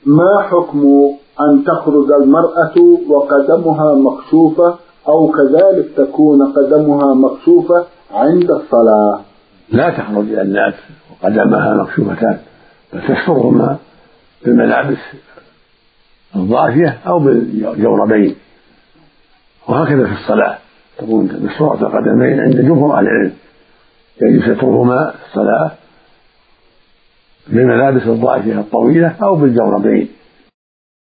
ما حكم أن تخرج المرأة وقدمها مكشوفة أو كذلك تكون قدمها مكشوفة عند الصلاة؟ لا تخرج إلى الناس وقدمها مكشوفتان، بل تسترهما بالملابس الضافية أو بالجوربين، وهكذا في الصلاة تكون مستورة القدمين عند جمهور أهل العلم، يجب سترهما في الصلاة بالملابس الضافية الطويلة أو بالجوربين.